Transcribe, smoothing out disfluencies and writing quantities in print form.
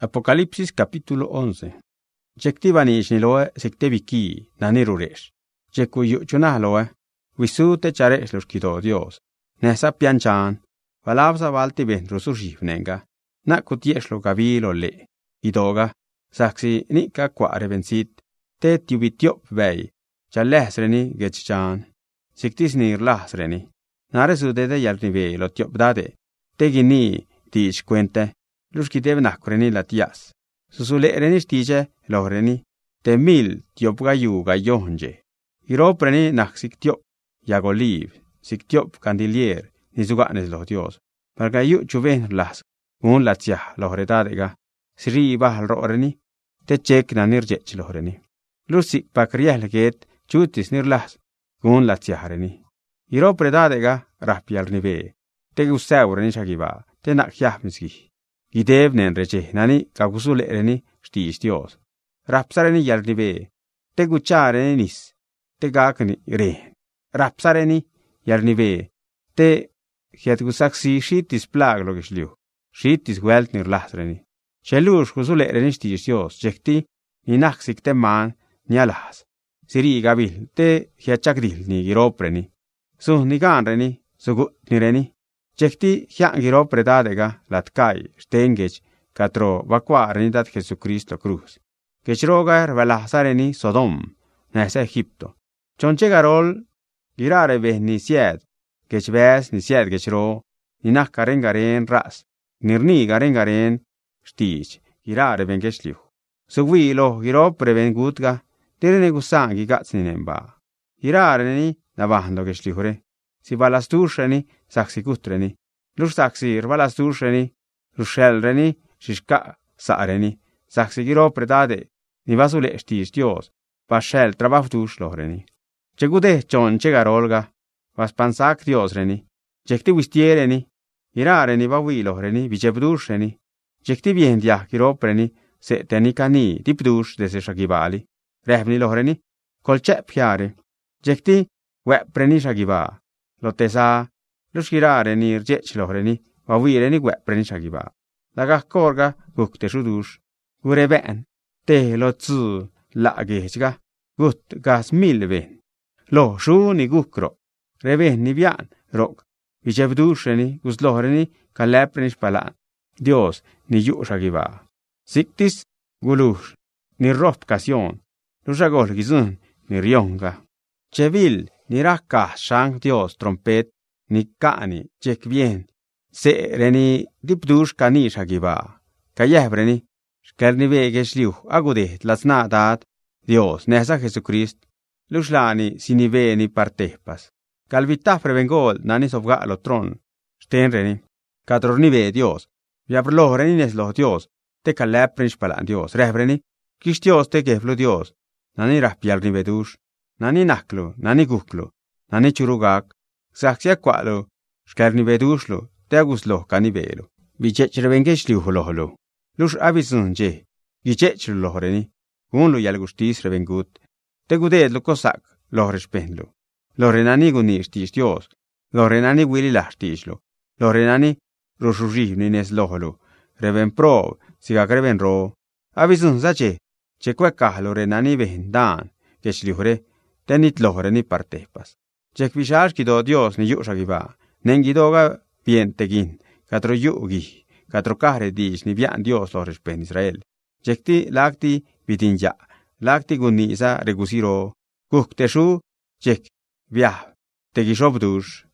Apocalipsis capítulo 11. Jekti banish ni loe sekte biki nani ruresh. Jeku yuchuna loe. Wisu te charesh los kido Dios. Nesa pianchan. Valabsa valti ben rusurshif nenga. Na kutiesh lo gavilo le. Idoga. Saksi nika kware bensit. Te tubitiop vei. Chalesreni gechchan. Siktis nir lasreni. Naresu de yalnive lo tiop dade. Tegini dich cuente. Lus ki deve nakreni la tias. Susule reni stiche loreni. Te mil tiop gayu gayonje. Iro preni naksik tiop. Yagoliv. Sik tiop candilier. Nisuganes los Dios. Pargayu chuven las. Un la tia loredadega. Sri bahal roreni. Te chek na nirjech loreni. Lusi pakriel get. Chutis nirlas. Un la tia reni. Iro predadega. Rapial nive. Te gusaureni shagiva. Te nakyah miski. Gidev nen reche nani kagusule reni stis Dios. Rapsareni yalnive. Te guchareni nis. Te gakni re. Rapsareni yalnive. Te hiatgusaksi shitis plag logisliu. Shitis welt nirlasreni. Shelus gusule reni stis Dios. Jekti ni naksik te man ni alas. Siri gabil te hiachakdil ni giropreni. Su ni ganreni sugut ni reni. Jekti hian giropre dadega latkai stengech katro vacuareni dat Jesucristo cruz. Kechrogar velasareni Sodom nese Egipto. Chonche garol girare behni sied. Kechves ni sied kechro ni nakaren garen ras. Nirni garen stich girare ben kechliu. Sugwi lo giropre ben gutga tirene gusangi gatsni nemba. Girare ni navando kechliure. Si valastusheni saksikutreni. Lus saksir valastusheni. Lushelreni shishka saareni. Saksigiro predade. Ni vasule stis Dios. Vashel trabaftush loreni. Chegude chon chegarolga. Vaspansak Dios reni. Jekti wistiereni. Irareni vawi loreni. Vichebdusheni. Jekti viendia giropreni. Se tenikani dipdush dese shagivali. Rehvni loreni. Kolchep piare. Jekti wepreni shagiva. Lotesa, lus girare ni rjech loreni, vavire ni wepreni shagiva. Laga korga gukte shudush. Gure ben, te lo tzu la gechga, gut gas milven. Lo shu ni gukro, reven ni vian rok. Vichevdusheni, gusloreni, kalepreni spalan. Dios ni yu shagiva. Siktis gulush, ni rop kasion. Lusagol gizun, ni rionga. Chevil, ni rakka shang Dios trompet, ni kani, chek bien. Se reni dipdush kani shagiva. Kayebreni, shkerni vegesh liu, agudet lasna dat, Dios, nesa Jesucrist, luslani siniveni partepas. Calvita prevengol nani sovga lo tron, stenreni, kadrornive Dios, viabrloreni neslo Dios, te caleprinch palan Dios, rebreni, kistios te geflo Dios, nani rapialnive dush. Nani naklo, nani guklo, nani churugak, saksia kwalo, shkerni vedushlo, teaguslo kanivelo. Vichech revengesh liuholoholo. Lush avisunje, vichech lohoreni, unlo yalgustis revengut, teguded lo cosac, lohreshpenlo. Lorenani gunistis Dios, lorenani wililastishlo, lorenani roshurivni nes loholo, reven pro, sigagreven ro. Avisun zache, chequeca lorenani vendan, keshliure. Tenit loreni partepas. Chek vishash kido Dios ni yu shagiva. Nengidoga bien tegin. Katro yugi. Katro kahre dish ni vian Dios lores pen Israel. Chekti lakti vidin ya. Lakti gunisa regusiro. Kuk teshu chek viah. Tegishobdush.